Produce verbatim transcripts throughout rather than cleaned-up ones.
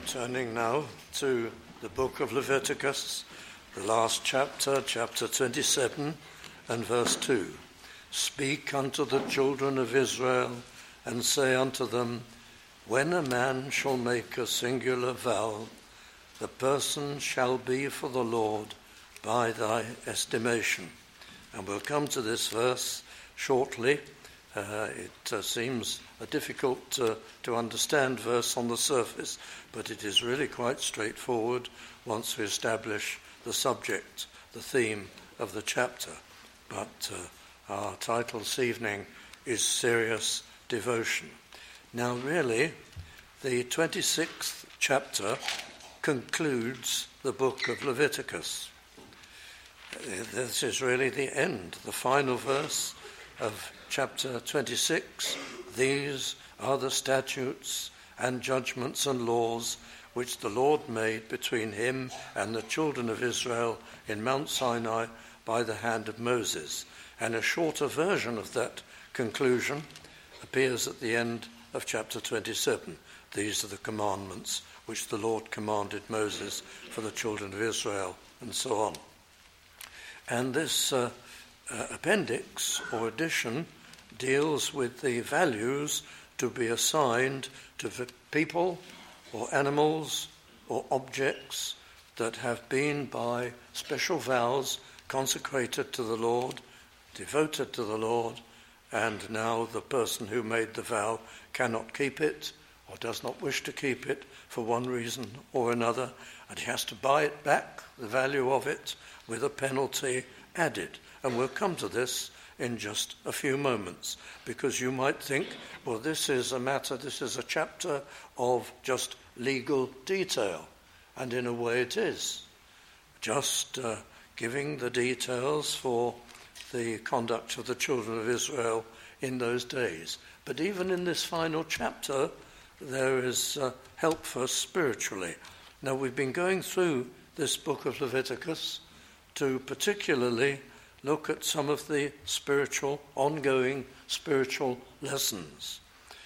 Turning now to the book of Leviticus, the last chapter, chapter twenty-seven and verse two. Speak unto the children of Israel, and say unto them, when a man shall make a singular vow, the person shall be for the Lord by thy estimation. And we'll come to this verse shortly. Uh, it uh, seems a difficult uh, to understand verse on the surface, but it is really quite straightforward once we establish the subject, the theme of the chapter. But uh, our title this evening is Serious Devotion. Now really, the twenty-sixth chapter concludes the book of Leviticus. This is really the end, the final verse of chapter twenty-six. These are the statutes and judgments and laws which the Lord made between him and the children of Israel in Mount Sinai by the hand of Moses. And a shorter version of that conclusion appears at the end of chapter twenty-seven. These are the commandments which the Lord commanded Moses for the children of Israel, and so on. And this uh, uh, appendix or addition deals with the values to be assigned to people or animals or objects that have been by special vows consecrated to the Lord, devoted to the Lord, and now the person who made the vow cannot keep it or does not wish to keep it for one reason or another, and he has to buy it back, the value of it, with a penalty added. And we'll come to this in just a few moments, because you might think, well, this is a matter, this is a chapter of just legal detail, and in a way it is. Just uh, giving the details for the conduct of the children of Israel in those days. But even in this final chapter, there is uh, help for us spiritually. Now, we've been going through this book of Leviticus to particularly look at some of the spiritual, ongoing spiritual lessons.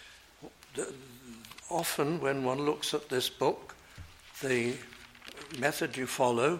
Often when one looks at this book, the method you follow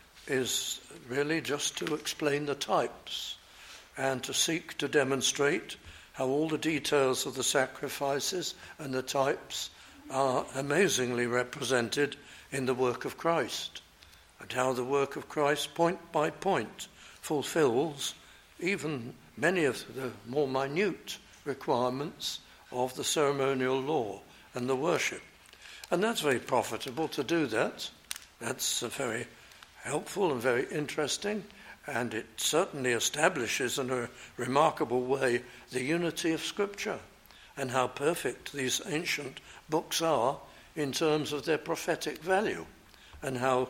is really just to explain the types and to seek to demonstrate how all the details of the sacrifices and the types are amazingly represented in the work of Christ, and how the work of Christ, point by point, fulfills even many of the more minute requirements of the ceremonial law and the worship. And that's very profitable to do that. That's uh, very helpful and very interesting, and it certainly establishes in a remarkable way the unity of Scripture and how perfect these ancient books are in terms of their prophetic value and how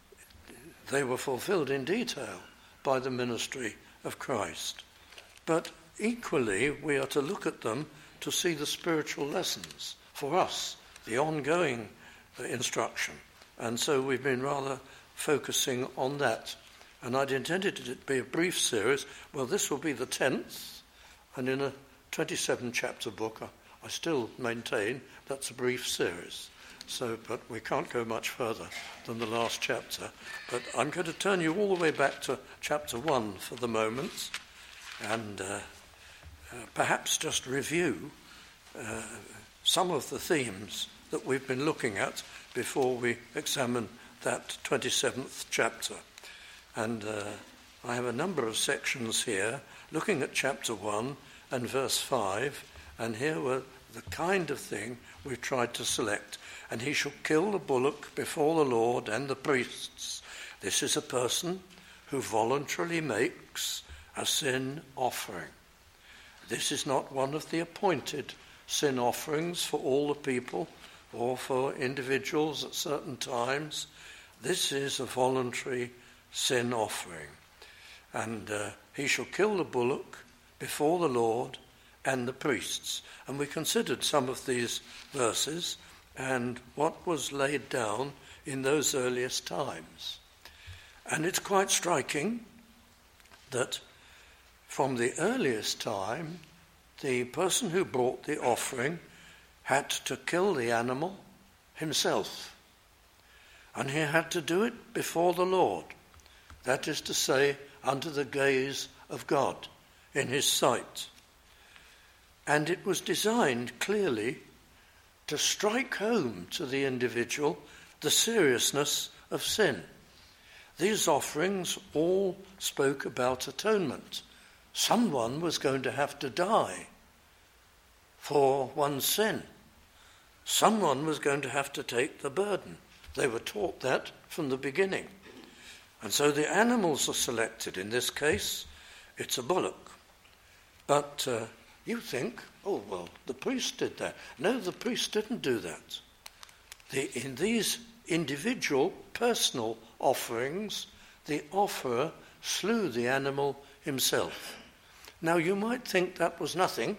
they were fulfilled in detail by the ministry of Christ. But equally, we are to look at them to see the spiritual lessons for us, the ongoing uh, instruction. And so we've been rather focusing on that. And I'd intended it to be a brief series. Well, this will be the tenth, and in a twenty-seven chapter book, I, I still maintain that's a brief series. So, but we can't go much further than the last chapter. But I'm going to turn you all the way back to chapter one for the moment, and uh, uh, perhaps just review uh, some of the themes that we've been looking at before we examine that twenty-seventh chapter. And uh, I have a number of sections here looking at chapter one and verse five, and here were the kind of thing we've tried to select. And he shall kill the bullock before the Lord and the priests. This is a person who voluntarily makes a sin offering. This is not one of the appointed sin offerings for all the people or for individuals at certain times. This is a voluntary sin offering. And uh, he shall kill the bullock before the Lord and the priests. And we considered some of these verses and what was laid down in those earliest times. And it's quite striking that from the earliest time, the person who brought the offering had to kill the animal himself. And he had to do it before the Lord. That is to say, under the gaze of God, in his sight. And it was designed clearly to strike home to the individual the seriousness of sin. These offerings all spoke about atonement. Someone was going to have to die for one's sin. Someone was going to have to take the burden. They were taught that from the beginning. And so the animals are selected. In this case, it's a bullock. But uh, you think, oh, well, the priest did that. No, the priest didn't do that. The, in these individual, personal offerings, the offerer slew the animal himself. Now, you might think that was nothing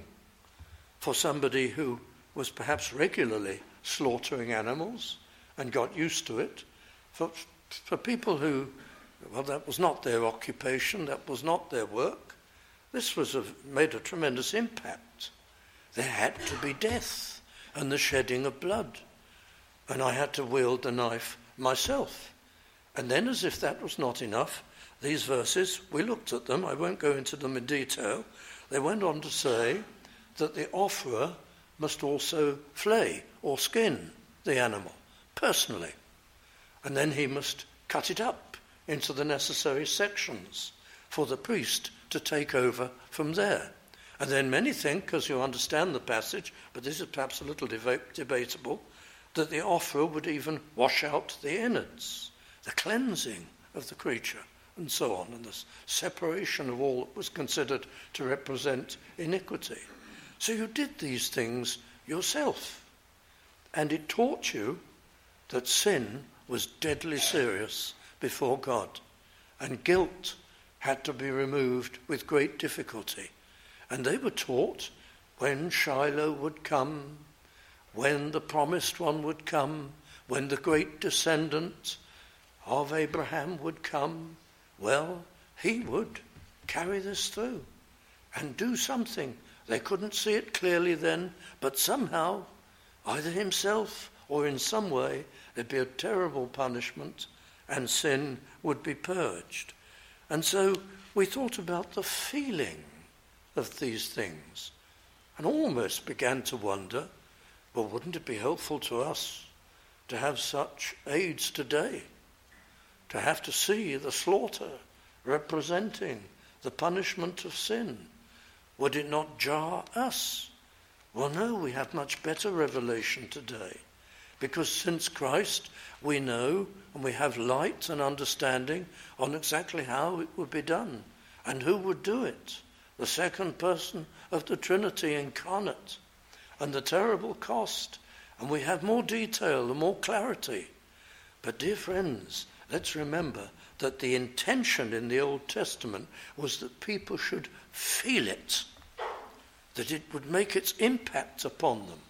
for somebody who was perhaps regularly slaughtering animals and got used to it. For, for people who, well, that was not their occupation, that was not their work, this was a, made a tremendous impact. There had to be death and the shedding of blood. And I had to wield the knife myself. And then, as if that was not enough, these verses, we looked at them, I won't go into them in detail, they went on to say that the offerer must also flay or skin the animal personally. And then he must cut it up into the necessary sections for the priest to take over from there. And then many think, as you understand the passage, but this is perhaps a little deba- debatable, that the offerer would even wash out the innards, the cleansing of the creature, and so on, and the separation of all that was considered to represent iniquity. So you did these things yourself, and it taught you that sin was deadly serious before God, and guilt had to be removed with great difficulty. And they were taught when Shiloh would come, when the promised one would come, when the great descendant of Abraham would come, well, he would carry this through and do something. They couldn't see it clearly then, but somehow, either himself or in some way, there'd be a terrible punishment and sin would be purged. And so we thought about the feeling of these things and almost began to wonder, well, wouldn't it be helpful to us to have such aids today, to have to see the slaughter representing the punishment of sin? Would it not jar us? Well, no, we have much better revelation today, because since Christ we know and we have light and understanding on exactly how it would be done and who would do it. The second person of the Trinity incarnate, and the terrible cost, and we have more detail and more clarity. But dear friends, let's remember that the intention in the Old Testament was that people should feel it, that it would make its impact upon them.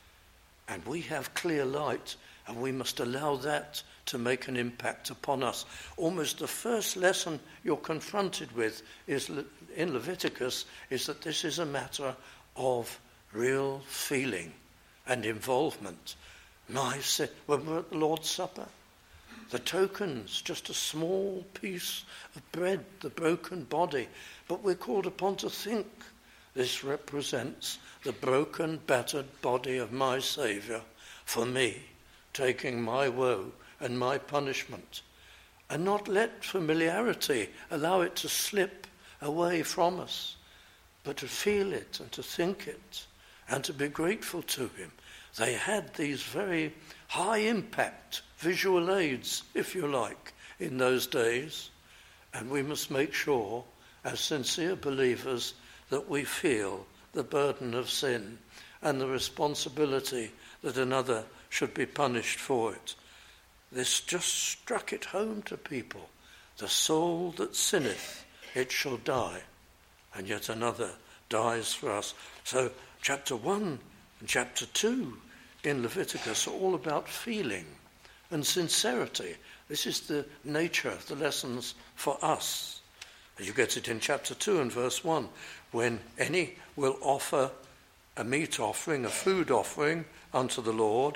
And we have clear light, and we must allow that to make an impact upon us. Almost the first lesson you're confronted with is in Leviticus is that this is a matter of real feeling and involvement. My sin, when we're at the Lord's Supper, the tokens, just a small piece of bread, the broken body, but we're called upon to think this represents the broken, battered body of my Saviour for me, taking my woe and my punishment, and not let familiarity allow it to slip away from us, but to feel it and to think it and to be grateful to him. They had these very high impact visual aids, if you like, in those days, and we must make sure as sincere believers that we feel the burden of sin and the responsibility that another should be punished for it. This just struck it home to people. The soul that sinneth, it shall die, and yet another dies for us. So chapter one and chapter two in Leviticus are all about feeling and sincerity. This is the nature of the lessons for us. You get it in chapter two and verse one, when any will offer a meat offering, a food offering unto the Lord,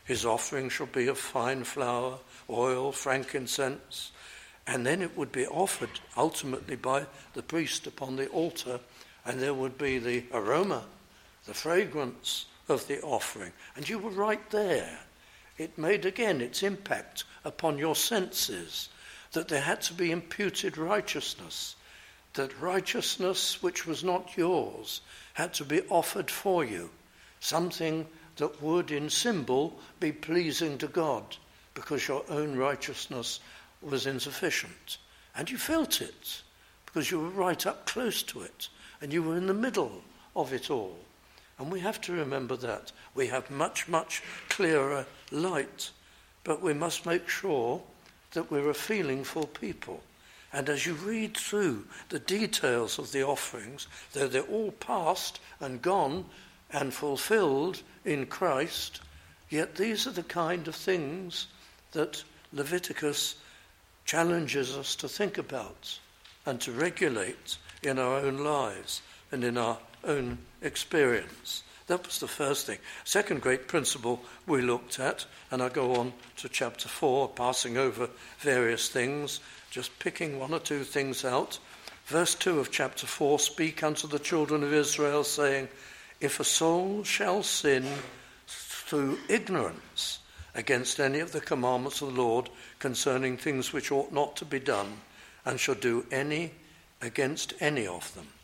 His offering shall be of fine flour, oil, frankincense, and then it would be offered ultimately by the priest upon the altar, and there would be the aroma, the fragrance of the offering. And you were right there. It made again its impact upon your senses, that there had to be imputed righteousness, that righteousness which was not yours had to be offered for you, something that would in symbol be pleasing to God, because your own righteousness was insufficient. And you felt it, because you were right up close to it, and you were in the middle of it all. And we have to remember that. We have much, much clearer light, but we must make sure that we're a feelingful people. And as you read through the details of the offerings, though they're all past and gone and fulfilled in Christ, yet these are the kind of things that Leviticus challenges us to think about and to regulate in our own lives and in our own experience. That was the first thing. Second great principle we looked at, and I go on to chapter four, passing over various things, just picking one or two things out. Verse two of chapter four, speak unto the children of Israel, saying, if a soul shall sin through ignorance against any of the commandments of the Lord concerning things which ought not to be done, and shall do any against any of them.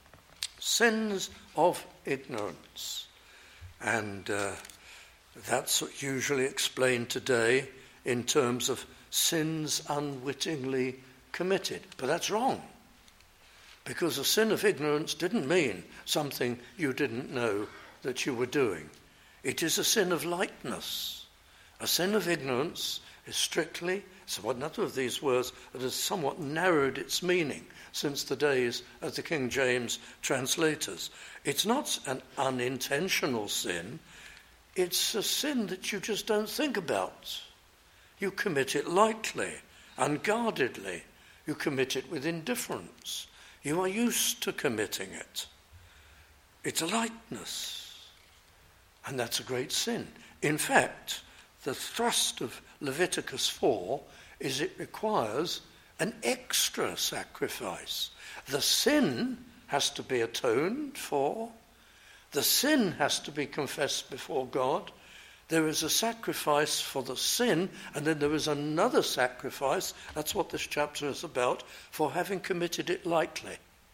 Sins of ignorance. And uh, that's usually explained today in terms of sins unwittingly committed. But that's wrong. Because a sin of ignorance didn't mean something you didn't know that you were doing. It is a sin of lightness. A sin of ignorance is strictly, so another of these words that has somewhat narrowed its meaning since the days of the King James translators. It's not an unintentional sin. It's a sin that you just don't think about. You commit it lightly, unguardedly. You commit it with indifference. You are used to committing it. It's a lightness. And that's a great sin. In fact, the thrust of Leviticus four is it requires an extra sacrifice. The sin has to be atoned for. The sin has to be confessed before God. There is a sacrifice for the sin, and then there is another sacrifice, that's what this chapter is about, for having committed it lightly.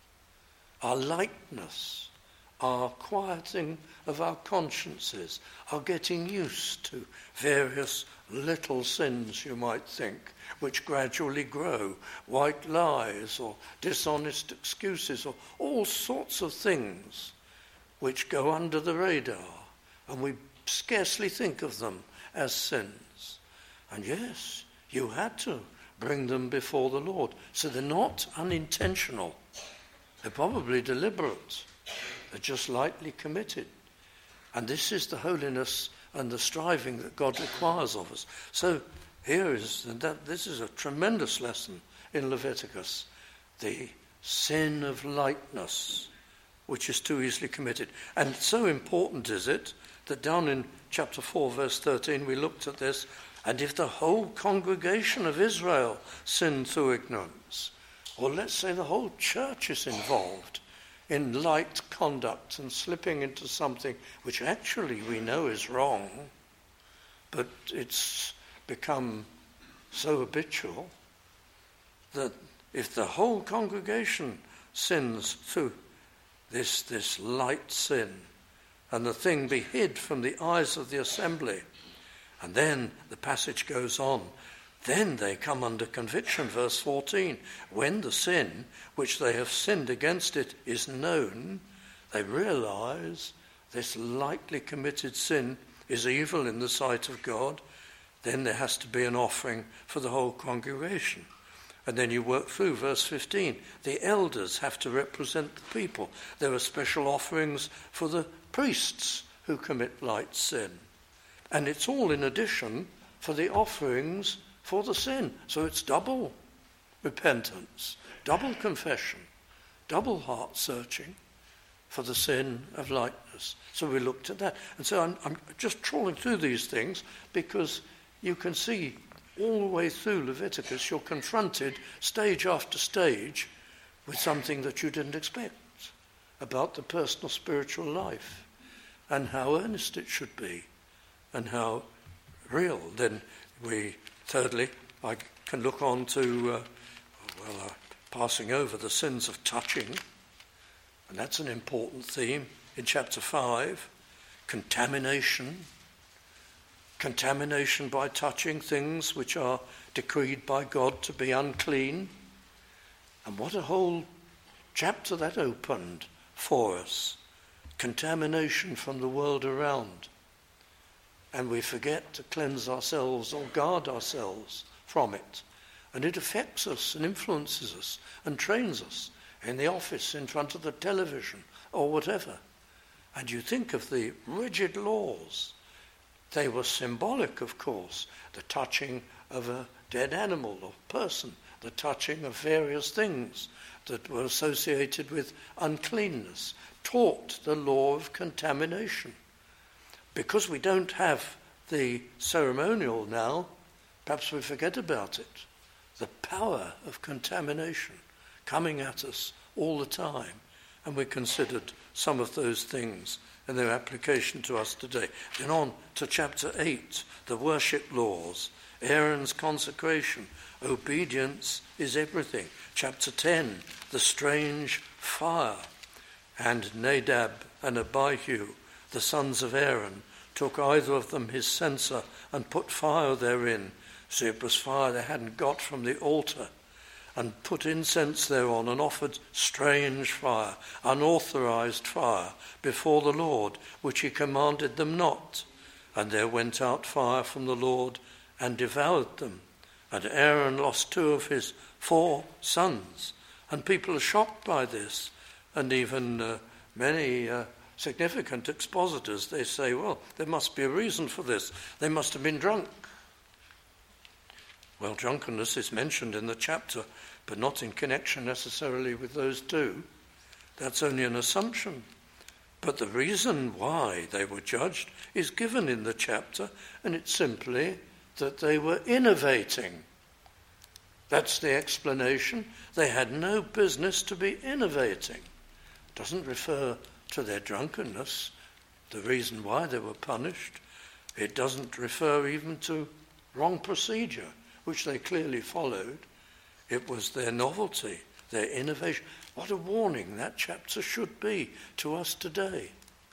Our lightness, our quieting of our consciences, our getting used to various little sins, you might think, which gradually grow, white lies or dishonest excuses or all sorts of things which go under the radar, and we scarcely think of them as sins. And yes, you had to bring them before the Lord. So they're not unintentional. They're probably deliberate. They're just lightly committed. And this is the holiness and the striving that God requires of us. So here is, and that, this is a tremendous lesson in Leviticus, the sin of lightness, which is too easily committed. And so important is it that down in chapter four, verse thirteen, we looked at this, and if the whole congregation of Israel sinned through ignorance, or let's say the whole church is involved in light conduct and slipping into something which actually we know is wrong, but it's become so habitual that if the whole congregation sins through this, this light sin, and the thing be hid from the eyes of the assembly, and then the passage goes on, then they come under conviction, verse fourteen. When the sin which they have sinned against it is known, they realize this lightly committed sin is evil in the sight of God. Then there has to be an offering for the whole congregation. And then you work through verse fifteen. The elders have to represent the people. There are special offerings for the priests who commit light sin. And it's all in addition for the offerings for the sin. So it's double repentance, double confession, double heart searching. for the sin of likeness. So we looked at that. And so I'm, I'm just trawling through these things because you can see all the way through Leviticus you're confronted stage after stage with something that you didn't expect about the personal spiritual life and how earnest it should be and how real. Then we, thirdly, I can look on to, uh, well, uh, passing over the sins of touching, and that's an important theme in chapter five. Contamination. Contamination by touching things which are decreed by God to be unclean. And what a whole chapter that opened for us. Contamination from the world around. And we forget to cleanse ourselves or guard ourselves from it. And it affects us and influences us and trains us in the office, in front of the television, or whatever. And you think of the rigid laws. They were symbolic, of course, the touching of a dead animal or person, the touching of various things that were associated with uncleanness, taught the law of contamination. Because we don't have the ceremonial now, perhaps we forget about it. The power of contamination coming at us all the time. And we considered some of those things and their application to us today. Then on to chapter eight, the worship laws, Aaron's consecration, obedience is everything. Chapter ten, the strange fire. And Nadab and Abihu, the sons of Aaron, took either of them his censer and put fire therein. So it was fire they hadn't got from the altar, and put incense thereon and offered strange fire, unauthorized fire, before the Lord, which he commanded them not. And there went out fire from the Lord and devoured them. And Aaron lost two of his four sons. And people are shocked by this. And even uh, many uh, significant expositors, they say, well, there must be a reason for this. They must have been drunk. Well, drunkenness is mentioned in the chapter, but not in connection necessarily with those two. That's only an assumption. But the reason why they were judged is given in the chapter, and it's simply that they were innovating. That's the explanation. They had no business to be innovating. It doesn't refer to their drunkenness, the reason why they were punished. It doesn't refer even to wrong procedure, which they clearly followed. It was their novelty, their innovation. What a warning that chapter should be to us today,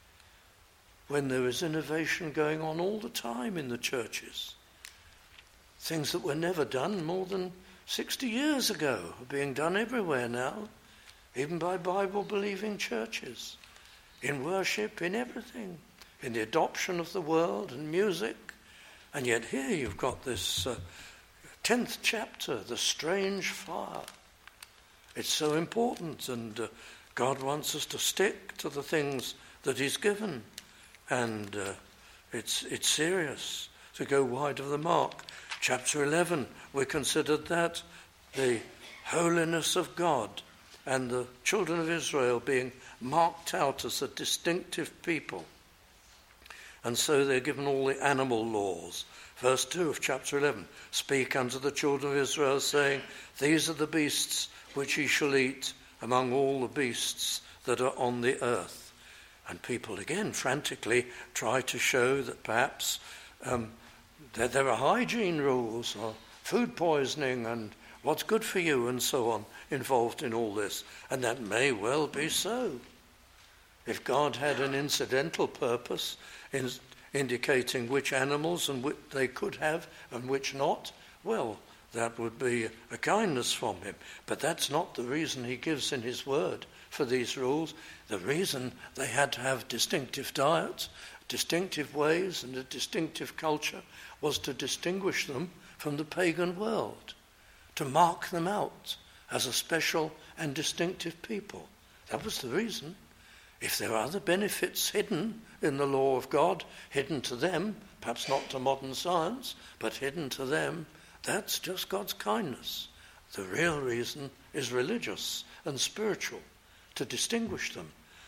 when there is innovation going on all the time in the churches. Things that were never done more than sixty years ago are being done everywhere now, even by Bible-believing churches, in worship, in everything, in the adoption of the world and music. And yet here you've got this uh, tenth chapter, the strange fire. It's so important, and uh, God wants us to stick to the things that he's given. And uh, it's it's serious to go wide of the mark. Chapter eleven, we considered that, the holiness of God and the children of Israel being marked out as a distinctive people. And so they're given all the animal laws. Verse two of chapter eleven, speak unto the children of Israel, saying, these are the beasts which ye shall eat among all the beasts that are on the earth. And people again frantically try to show that perhaps um, that there are hygiene rules or food poisoning and what's good for you and so on involved in all this. And that may well be so. If God had an incidental purpose in indicating which animals and which they could have and which not, well, that would be a kindness from him. But that's not the reason he gives in his word for these rules. The reason they had to have distinctive diets, distinctive ways and a distinctive culture was to distinguish them from the pagan world, to mark them out as a special and distinctive people. That was the reason. If there are other benefits hidden in the law of God, hidden to them, perhaps not to modern science, but hidden to them, that's just God's kindness. The real reason is religious and spiritual, to distinguish them.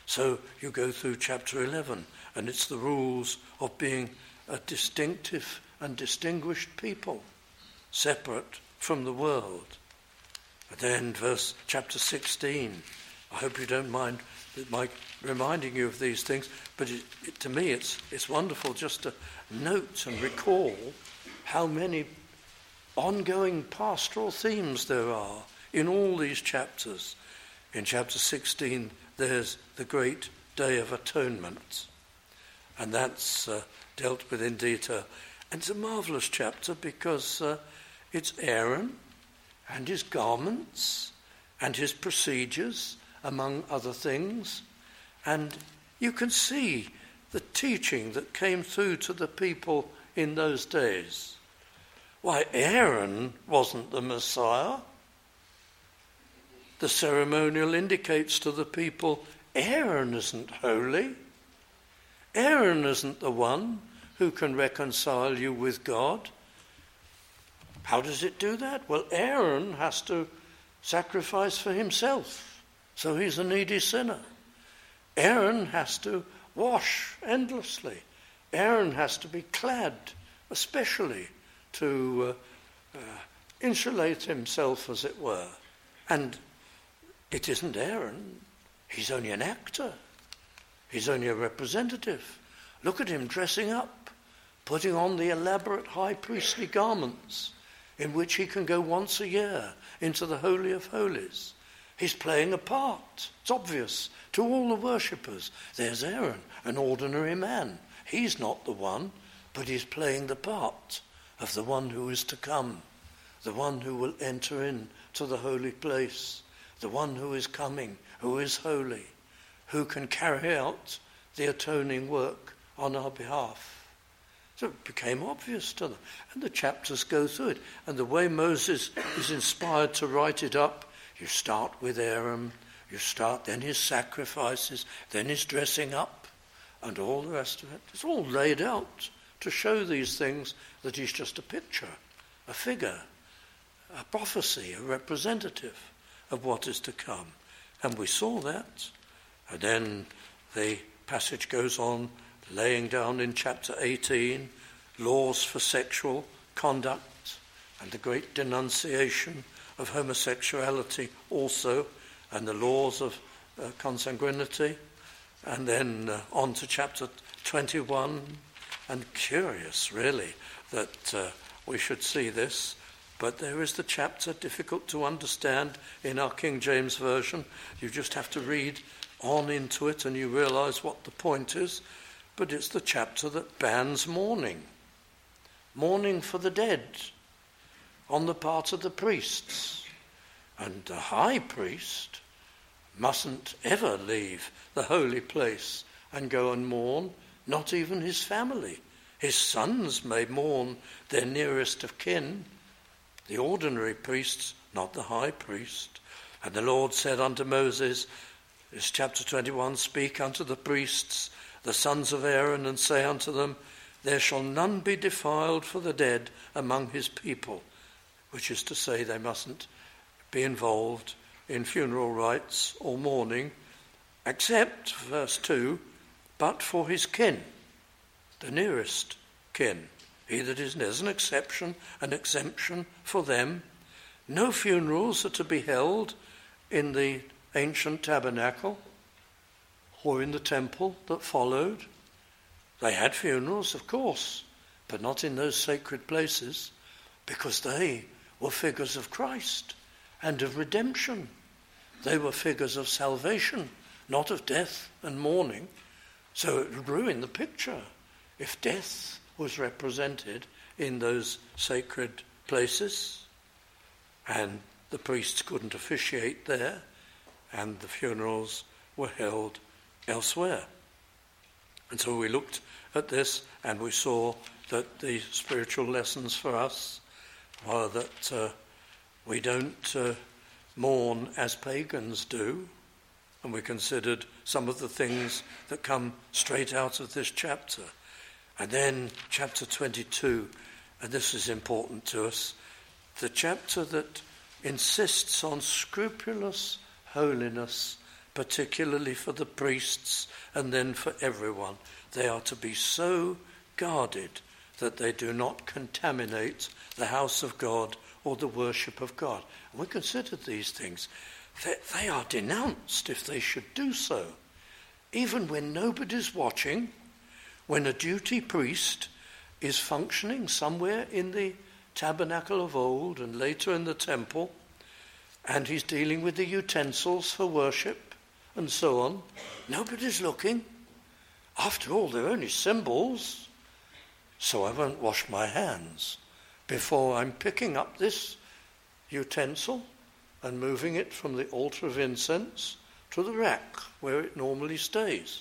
So you go through chapter eleven, and it's the rules of being a distinctive and distinguished people, separate from the world. And then verse chapter sixteen, I hope you don't mind my reminding you of these things, but it, it, to me it's it's wonderful just to note and recall how many ongoing pastoral themes there are in all these chapters. In chapter sixteen, there's the great Day of Atonement, and that's uh, dealt with in detail. And it's a marvellous chapter because uh, it's Aaron and his garments and his procedures, among other things. And you can see the teaching that came through to the people in those days. Why, Aaron wasn't the Messiah. The ceremonial indicates to the people, Aaron isn't holy. Aaron isn't the one who can reconcile you with God. How does it do that? Well, Aaron has to sacrifice for himself, so he's a needy sinner. Aaron has to wash endlessly. Aaron has to be clad, especially to uh, uh, insulate himself, as it were. And it isn't Aaron. He's only an actor. He's only a representative. Look at him dressing up, putting on the elaborate high priestly garments in which he can go once a year into the Holy of Holies. He's playing a part. It's obvious to all the worshippers. There's Aaron, an ordinary man. He's not the one, but he's playing the part of the one who is to come, the one who will enter in to the holy place, the one who is coming, who is holy, who can carry out the atoning work on our behalf. So it became obvious to them. And the chapters go through it. And the way Moses is inspired to write it up, you start with Aaron, you start, then his sacrifices, then his dressing up, and all the rest of it. It's all laid out to show these things that he's just a picture, a figure, a prophecy, a representative of what is to come. And we saw that. And then the passage goes on, laying down in chapter eighteen laws for sexual conduct and the great denunciation of homosexuality also, and the laws of uh, consanguinity. And then uh, on to chapter twenty-one, and curious really that uh, we should see this, but there is the chapter difficult to understand in our King James Version. You just have to read on into it and you realise what the point is. But it's the chapter that bans mourning. Mourning for the dead on the part of the priests. And the high priest mustn't ever leave the holy place and go and mourn, not even his family. His sons may mourn their nearest of kin, the ordinary priests, not the high priest. And the Lord said unto Moses, this chapter twenty-one, speak unto the priests, the sons of Aaron, and say unto them, there shall none be defiled for the dead among his people, which is to say they mustn't be involved in funeral rites or mourning, except, verse two, but for his kin, the nearest kin. He that is, there's an exception, an exemption for them. No funerals are to be held in the ancient tabernacle or in the temple that followed. They had funerals, of course, but not in those sacred places, because they were figures of Christ and of redemption. They were figures of salvation, not of death and mourning. So it would ruin the picture if death was represented in those sacred places, and the priests couldn't officiate there, and the funerals were held elsewhere. And so we looked at this and we saw that the spiritual lessons for us are that uh, we don't uh, mourn as pagans do, and we considered some of the things that come straight out of this chapter. And then chapter twenty-two, and this is important to us, the chapter that insists on scrupulous holiness particularly for the priests and then for everyone. They are to be so guarded that they do not contaminate the house of God or the worship of God. And we considered these things. They, they are denounced if they should do so. Even when nobody's watching, when a duty priest is functioning somewhere in the tabernacle of old and later in the temple, and he's dealing with the utensils for worship and so on, nobody's looking. After all, they're only symbols, so I won't wash my hands before I'm picking up this utensil and moving it from the altar of incense to the rack where it normally stays.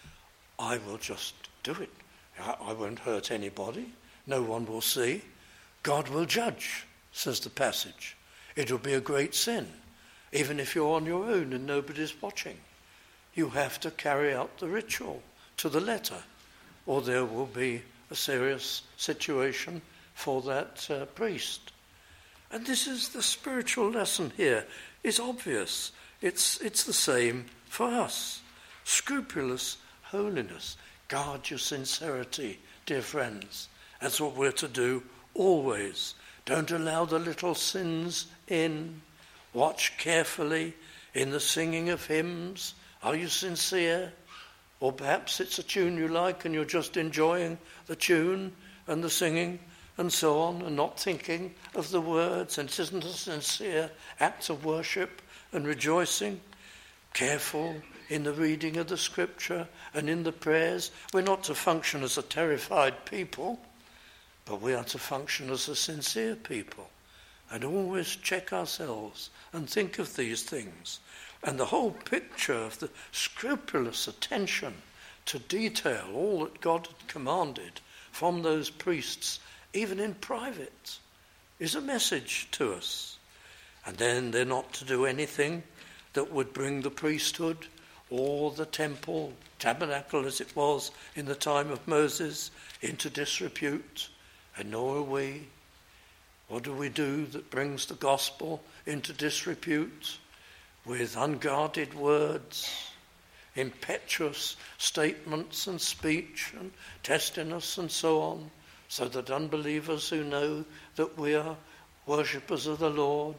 I will just do it. I, I won't hurt anybody. No one will see. God will judge, says the passage. It will be a great sin, even if you're on your own and nobody's watching. You have to carry out the ritual to the letter, or there will be a serious situation for that uh, priest. And this is the spiritual lesson here. It's obvious. It's, it's the same for us. Scrupulous holiness. Guard your sincerity, dear friends. That's what we're to do always. Don't allow the little sins in. Watch carefully in the singing of hymns. Are you sincere? Or perhaps it's a tune you like and you're just enjoying the tune and the singing and so on and not thinking of the words, and it isn't a sincere act of worship and rejoicing. Careful in the reading of the scripture and in the prayers. We're not to function as a terrified people, but we are to function as a sincere people, and always check ourselves and think of these things. And the whole picture of the scrupulous attention to detail, all that God had commanded from those priests, even in private, is a message to us. And then they're not to do anything that would bring the priesthood or the temple, tabernacle as it was in the time of Moses, into disrepute. And nor are we. What do we do that brings the gospel into disrepute? With unguarded words, impetuous statements and speech and testiness and so on, so that unbelievers who know that we are worshippers of the Lord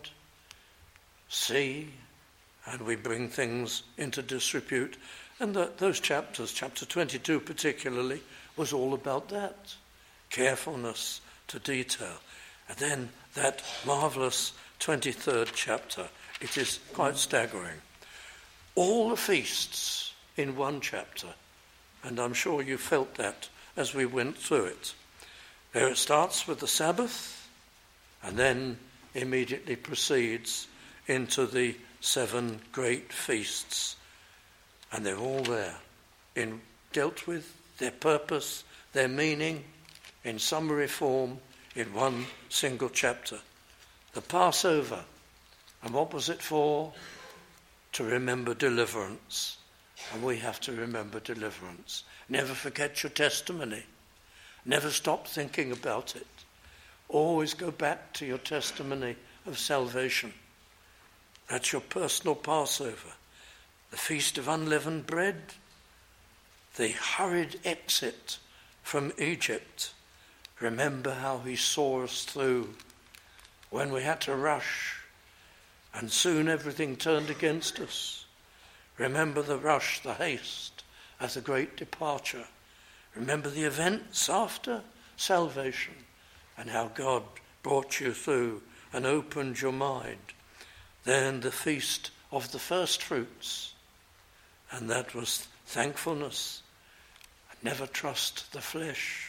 see, and we bring things into disrepute. And that those chapters, chapter twenty-two particularly, was all about that. Carefulness to detail. And then that marvellous twenty-third chapter. It is quite staggering. All the feasts in one chapter, and I'm sure you felt that as we went through it. There it starts with the Sabbath, and then immediately proceeds into the seven great feasts. And they're all there, in dealt with, their purpose, their meaning, in summary form, in one single chapter. The Passover. And what was it for? To remember deliverance. And we have to remember deliverance. Never forget your testimony. Never stop thinking about it. Always go back to your testimony of salvation. That's your personal Passover. The Feast of Unleavened Bread. The hurried exit from Egypt. Remember how he saw us through when we had to rush. And soon everything turned against us. Remember the rush, the haste of the great departure. Remember the events after salvation and how God brought you through and opened your mind. Then the feast of the first fruits. And that was thankfulness. Never trust the flesh.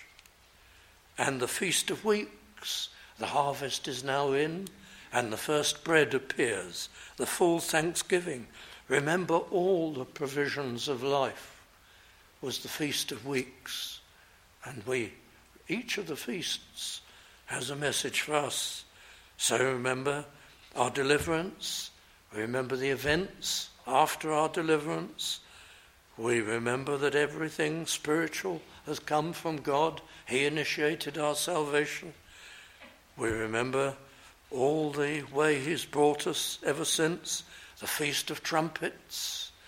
And the Feast of Weeks. The harvest is now in. And the first bread appears, the full thanksgiving. Remember all the provisions of life was the Feast of Weeks. And we, each of the feasts has a message for us. So remember our deliverance. Remember the events after our deliverance. We remember that everything spiritual has come from God. He initiated our salvation. We remember all the way he's brought us ever since, the Feast of Trumpets,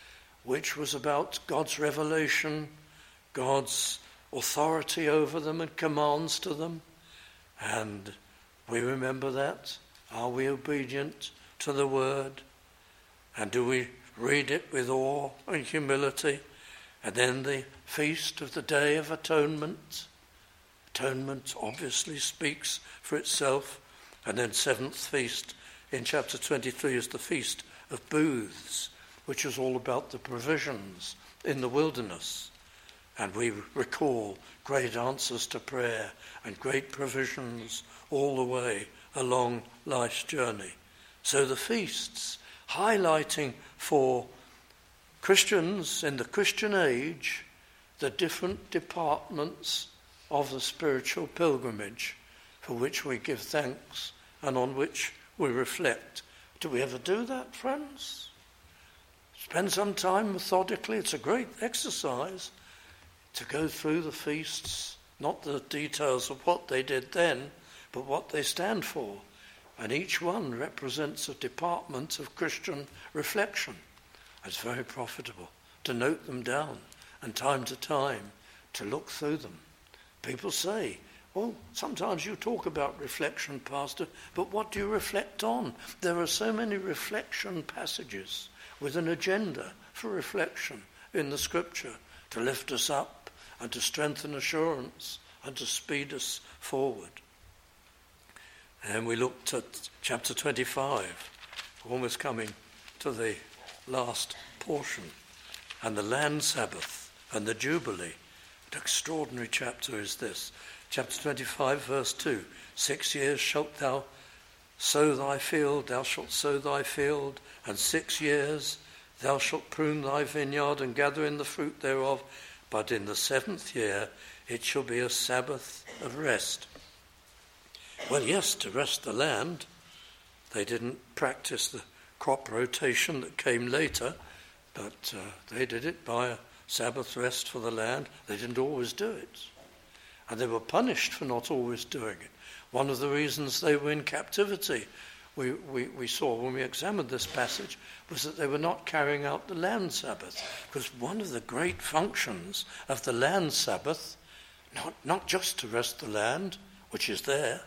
which was about God's revelation, God's authority over them and commands to them. And we remember that. Are we obedient to the word? And do we read it with awe and humility? And then the feast of the Day of Atonement. Atonement obviously speaks for itself. And then seventh feast in chapter twenty-three is the Feast of Booths, which is all about the provisions in the wilderness. And we recall great answers to prayer and great provisions all the way along life's journey. So the feasts, highlighting for Christians in the Christian age the different departments of the spiritual pilgrimage for which we give thanks and on which we reflect. Do we ever do that, friends? Spend some time methodically. It's a great exercise to go through the feasts, not the details of what they did then, but what they stand for. And each one represents a department of Christian reflection. It's very profitable to note them down and time to time to look through them. People say, well, sometimes you talk about reflection, Pastor, but what do you reflect on? There are so many reflection passages with an agenda for reflection in the Scripture to lift us up and to strengthen assurance and to speed us forward. And we looked at chapter twenty-five, almost coming to the last portion, and the land Sabbath and the Jubilee. An extraordinary chapter is this. Chapter twenty-five, verse two. Six years shalt thou sow thy field, thou shalt sow thy field, and six years thou shalt prune thy vineyard and gather in the fruit thereof. But in the seventh year it shall be a Sabbath of rest. Well, yes, to rest the land. They didn't practice the crop rotation that came later, but uh, they did it by a Sabbath rest for the land. They didn't always do it. And they were punished for not always doing it. One of the reasons they were in captivity, we, we, we saw when we examined this passage, was that they were not carrying out the land Sabbath. Because one of the great functions of the land Sabbath, not, not just to rest the land, which is there,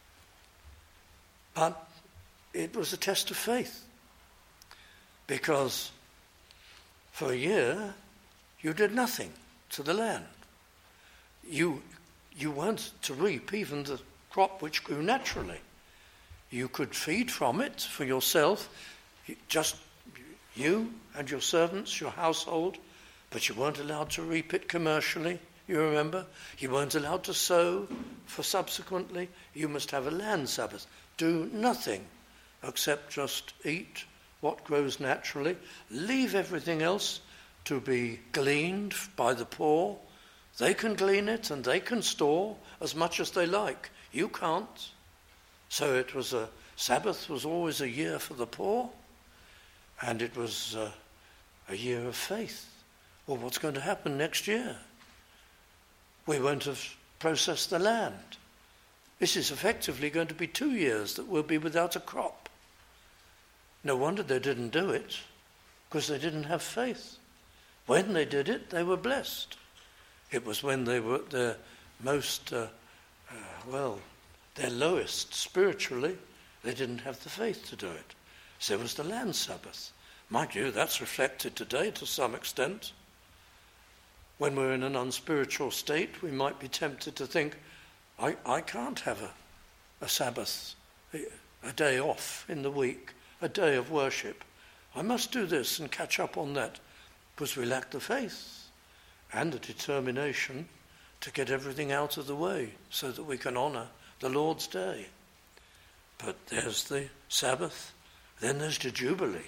but it was a test of faith. Because for a year, you did nothing to the land. You, you weren't to reap even the crop which grew naturally. You could feed from it for yourself, just you and your servants, your household, but you weren't allowed to reap it commercially, you remember? You weren't allowed to sow for subsequently. You must have a land Sabbath. Do nothing except just eat what grows naturally. Leave everything else to be gleaned by the poor. They can glean it and they can store as much as they like. You can't. So it was a Sabbath was always a year for the poor, and it was a, a year of faith. Well, what's going to happen next year? We won't have processed the land. This is effectively going to be two years that we'll be without a crop. No wonder they didn't do it, because they didn't have faith. When they did it, they were blessed. It was when they were at their most, uh, uh, well, their lowest spiritually, they didn't have the faith to do it. So it was the land Sabbath. Mind you, that's reflected today to some extent. When we're in an unspiritual state, we might be tempted to think, I, I can't have a, a Sabbath, a, a day off in the week, a day of worship. I must do this and catch up on that, because we lack the faith and the determination to get everything out of the way so that we can honour the Lord's day. But there's the Sabbath, then there's the Jubilee.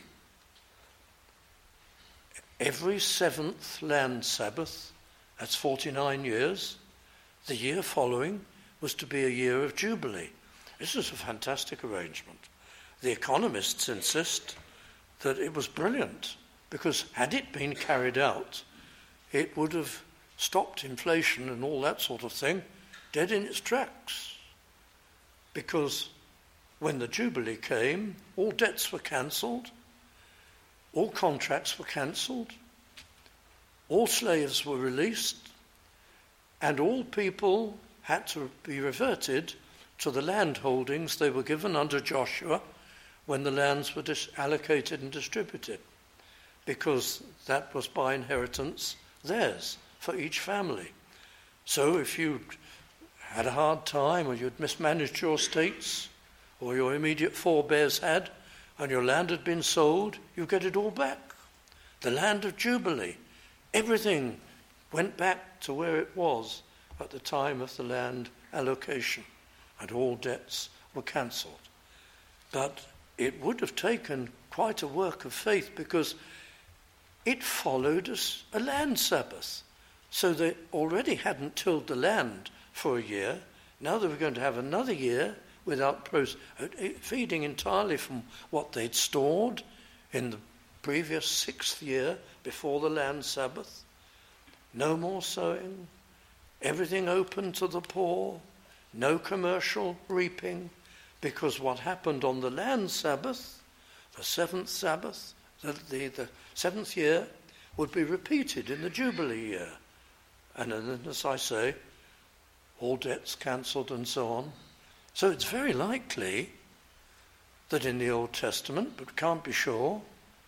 Every seventh land Sabbath, that's forty-nine years, the year following was to be a year of Jubilee. This is a fantastic arrangement. The economists insist that it was brilliant, because had it been carried out, it would have stopped inflation and all that sort of thing dead in its tracks. Because when the Jubilee came, all debts were cancelled, all contracts were cancelled, all slaves were released, and all people had to be reverted to the land holdings they were given under Joshua when the lands were dis- allocated and distributed, because that was by inheritance theirs for each family. So if you had a hard time, or you'd mismanaged your estates, or your immediate forebears had, and your land had been sold, you get it all back. The land of Jubilee. Everything went back to where it was at the time of the land allocation, and all debts were cancelled. But it would have taken quite a work of faith, because it followed as a land Sabbath. So they already hadn't tilled the land for a year. Now they were going to have another year without pros- feeding entirely from what they'd stored in the previous sixth year before the land Sabbath. No more sowing, everything open to the poor, no commercial reaping, because what happened on the land Sabbath, the seventh Sabbath, the, the, the seventh year, would be repeated in the Jubilee year. And then, as I say, all debts cancelled and so on. So it's very likely that in the Old Testament, but can't be sure,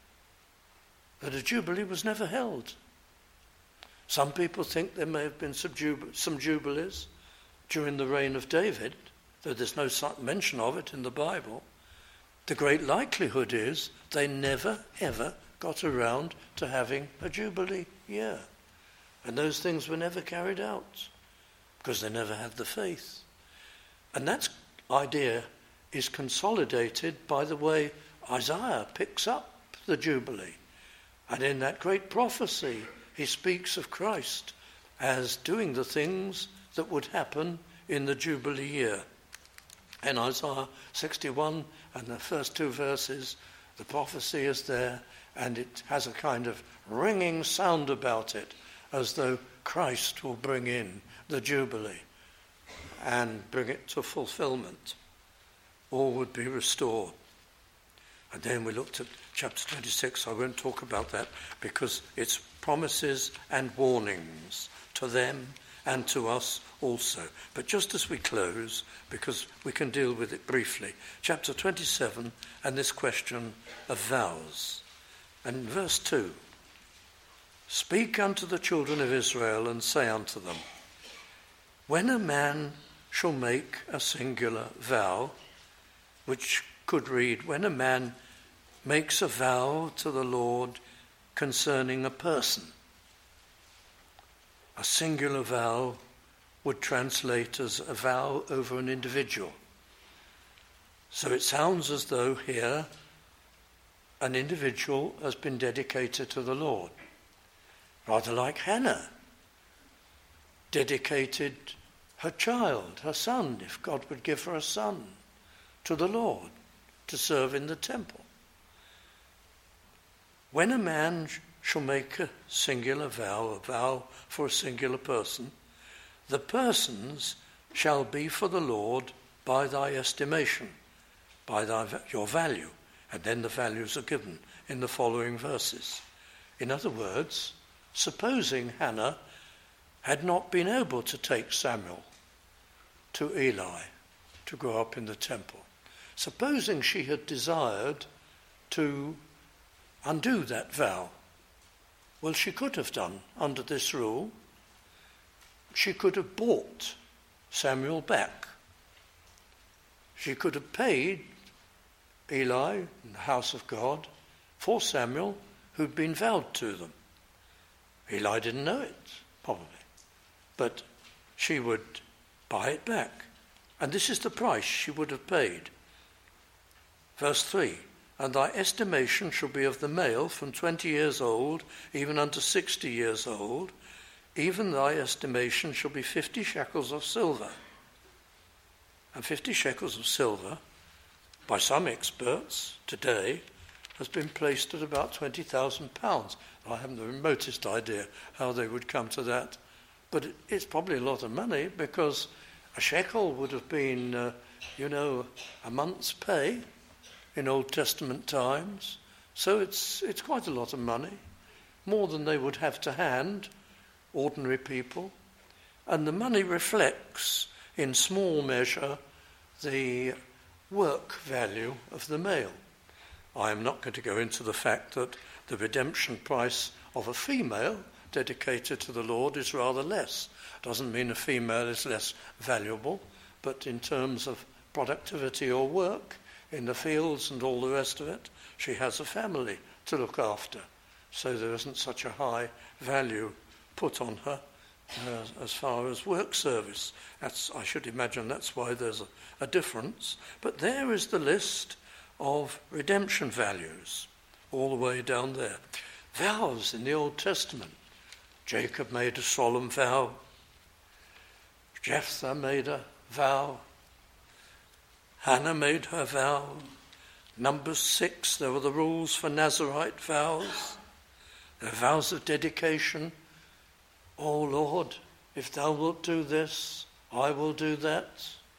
that a Jubilee was never held. Some people think there may have been some, jub- some Jubilees during the reign of David, though there's no mention of it in the Bible. The great likelihood is they never, ever got around to having a Jubilee year. And those things were never carried out, because they never had the faith. And that idea is consolidated by the way Isaiah picks up the Jubilee. And in that great prophecy, he speaks of Christ as doing the things that would happen in the Jubilee year. In Isaiah sixty-one and the first two verses, the prophecy is there, and it has a kind of ringing sound about it, as though Christ will bring in the Jubilee and bring it to fulfillment. All would be restored. And then we looked at chapter twenty-six. I won't talk about that, because it's promises and warnings to them and to us also. But just as we close, because we can deal with it briefly, chapter twenty-seven and this question of vows. And verse two, speak unto the children of Israel and say unto them, when a man shall make a singular vow, which could read, when a man makes a vow to the Lord concerning a person. A singular vow would translate as a vow over an individual. So it sounds as though here an individual has been dedicated to the Lord. Rather like Hannah dedicated her child, her son, if God would give her a son, to the Lord to serve in the temple. When a man shall make a singular vow, a vow for a singular person, the persons shall be for the Lord by thy estimation, by thy, your value. And then the values are given in the following verses. In other words, supposing Hannah had not been able to take Samuel to Eli to grow up in the temple, supposing she had desired to undo that vow, well, she could have done under this rule. She could have bought Samuel back. She could have paid Eli in the house of God for Samuel, who'd been vowed to them. Eli didn't know it, probably, but she would buy it back. And this is the price she would have paid. Verse three, and thy estimation shall be of the male from twenty years old, even unto sixty years old, even thy estimation shall be fifty shekels of silver. And fifty shekels of silver, by some experts today, has been placed at about twenty thousand pounds. I haven't the remotest idea how they would come to that. But it, it's probably a lot of money, because a shekel would have been, uh, you know, a month's pay in Old Testament times. So it's it's quite a lot of money. more than they would have to hand, ordinary people. And the money reflects, in small measure, the work value of the male. I am not going to go into the fact that the redemption price of a female dedicated to the Lord is rather less. Doesn't mean a female is less valuable, but in terms of productivity or work in the fields and all the rest of it, she has a family to look after. So there isn't such a high value put on her uh, as far as work service. That's, I should imagine that's why there's a, a difference. But there is the list of redemption values, all the way down there. Vows in the Old Testament. Jacob made a solemn vow. Jephthah made a vow. Hannah made her vow. Numbers six, there were the rules for Nazirite vows. There are vows of dedication. Oh Lord, if thou wilt do this, I will do that.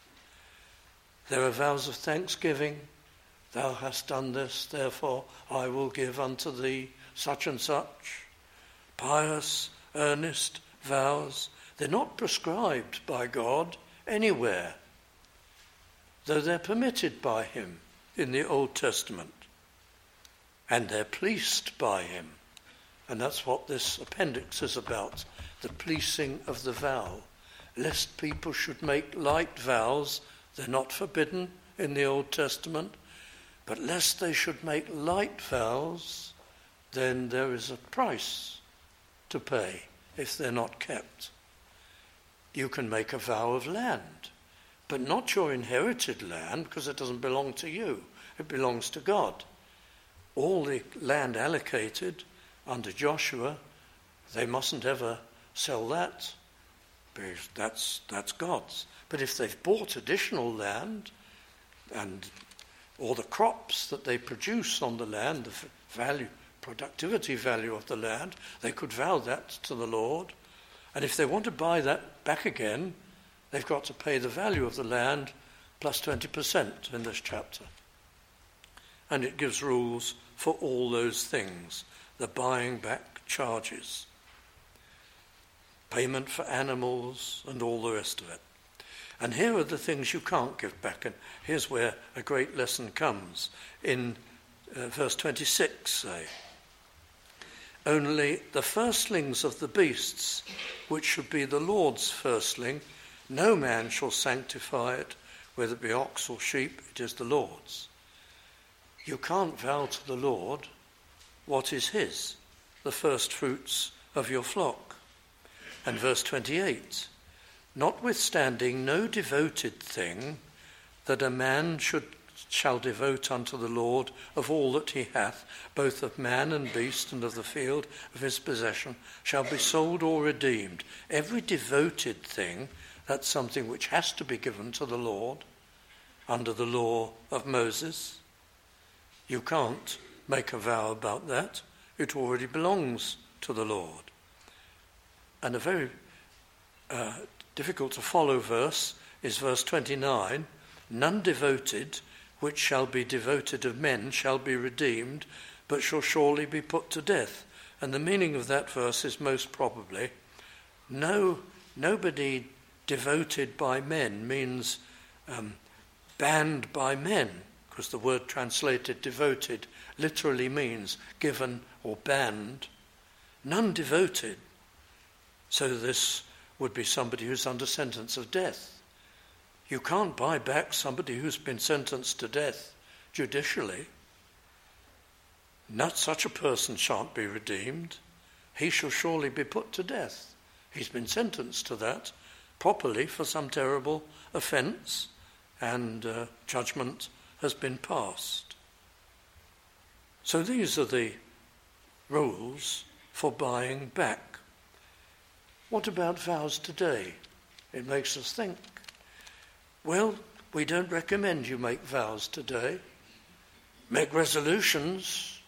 There are vows of thanksgiving. Thou hast done this, therefore I will give unto thee such and such. Pious, earnest vows. They're not prescribed by God anywhere, though they're permitted by him in the Old Testament. And they're pleased by him. And that's what this appendix is about, the pleasing of the vow. Lest people should make light vows, they're not forbidden in the Old Testament, but lest they should make light vows, then there is a price to pay if they're not kept. You can make a vow of land, but not your inherited land, because it doesn't belong to you. It belongs to God. All the land allocated under Joshua, they mustn't ever sell that, because that's, that's God's. But if they've bought additional land, and or the crops that they produce on the land, the value, productivity value of the land, they could vow that to the Lord. And if they want to buy that back again, they've got to pay the value of the land plus twenty percent in this chapter. And it gives rules for all those things, the buying back charges, payment for animals and all the rest of it. And here are the things you can't give back. And here's where a great lesson comes. In uh, verse twenty-six, say, only the firstlings of the beasts, which should be the Lord's firstling, no man shall sanctify it, whether it be ox or sheep, it is the Lord's. You can't vow to the Lord what is his, the first fruits of your flock. And verse twenty-eight, notwithstanding no devoted thing that a man should shall devote unto the Lord of all that he hath, both of man and beast and of the field of his possession, shall be sold or redeemed. Every devoted thing, that's something which has to be given to the Lord under the law of Moses. You can't make a vow about that. It already belongs to the Lord. And a very uh, difficult to follow verse is verse twenty-nine. None devoted, which shall be devoted of men, shall be redeemed, but shall surely be put to death. And the meaning of that verse is most probably, no, nobody devoted by men means um, banned by men, because the word translated devoted literally means given or banned. None devoted. So this would be somebody who's under sentence of death. You can't buy back somebody who's been sentenced to death judicially. Not such a person shan't be redeemed. He shall surely be put to death. He's been sentenced to that properly for some terrible offence, and uh, judgment has been passed. So these are the rules for buying back. What about vows today? It makes us think. Well, we don't recommend you make vows today. Make resolutions,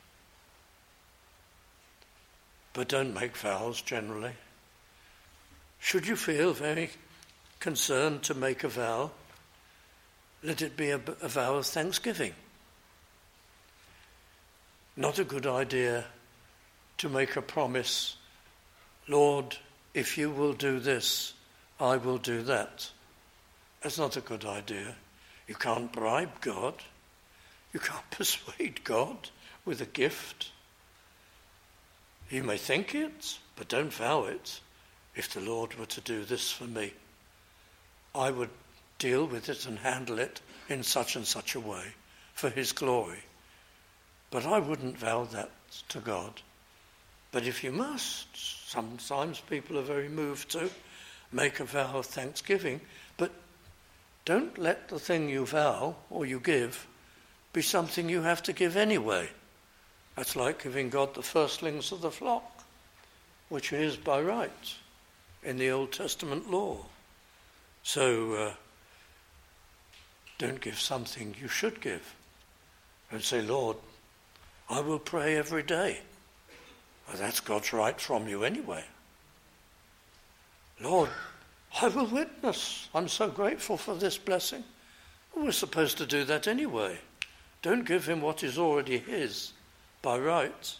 but don't make vows generally. Should you feel very concerned to make a vow, let it be a, a vow of thanksgiving. Not a good idea to make a promise, Lord, if you will do this, I will do that. That's not a good idea. You can't bribe God. You can't persuade God with a gift. You may think it, but don't vow it. If the Lord were to do this for me, I would deal with it and handle it in such and such a way for his glory. But I wouldn't vow that to God. But if you must, sometimes people are very moved to make a vow of thanksgiving, but don't let the thing you vow or you give be something you have to give anyway. That's like giving God the firstlings of the flock, which is by right in the Old Testament law. So uh, don't give something you should give. And say, Lord, I will pray every day. Well, that's God's right from you anyway. Lord, I will witness. I'm so grateful for this blessing. Well, we're supposed to do that anyway. Don't give him what is already his by right.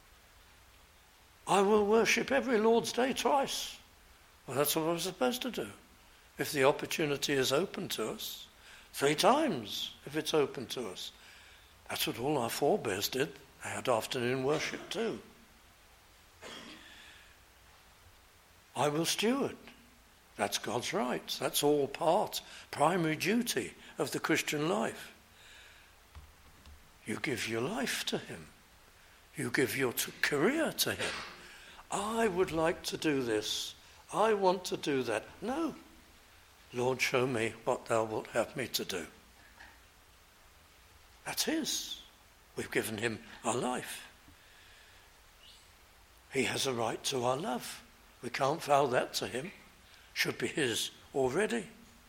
I will worship every Lord's Day twice. Well, that's what we're supposed to do. If the opportunity is open to us, three times if it's open to us. That's what all our forebears did. They had afternoon worship too. I will steward. That's God's right. That's all part, primary duty of the Christian life. You give your life to him. You give your t- career to him. I would like to do this. I want to do that. No. Lord, show me what thou wilt have me to do. That's his. We've given him our life. He has a right to our love. We can't vow that to him. Should be his already.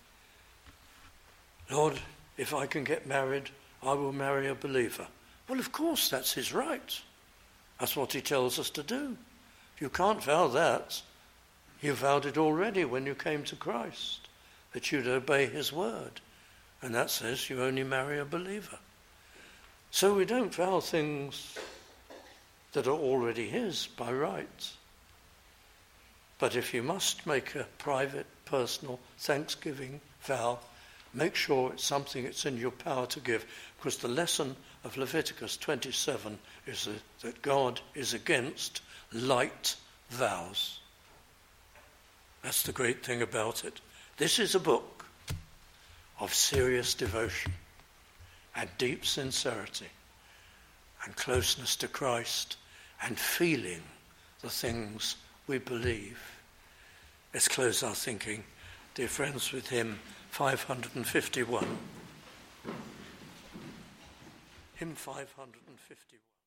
Lord, if I can get married, I will marry a believer. Well, of course, that's his right. That's what he tells us to do. If you can't vow that, you vowed it already when you came to Christ, that you'd obey his word. And that says you only marry a believer. So we don't vow things that are already his by right. But if you must make a private, personal, thanksgiving vow, make sure it's something that's in your power to give. Because the lesson of Leviticus twenty-seven is that, that God is against light vows. That's the great thing about it. This is a book of serious devotion and deep sincerity and closeness to Christ and feeling the things we believe. Let's close our thinking, dear friends, with hymn five fifty-one. Hymn five fifty-one.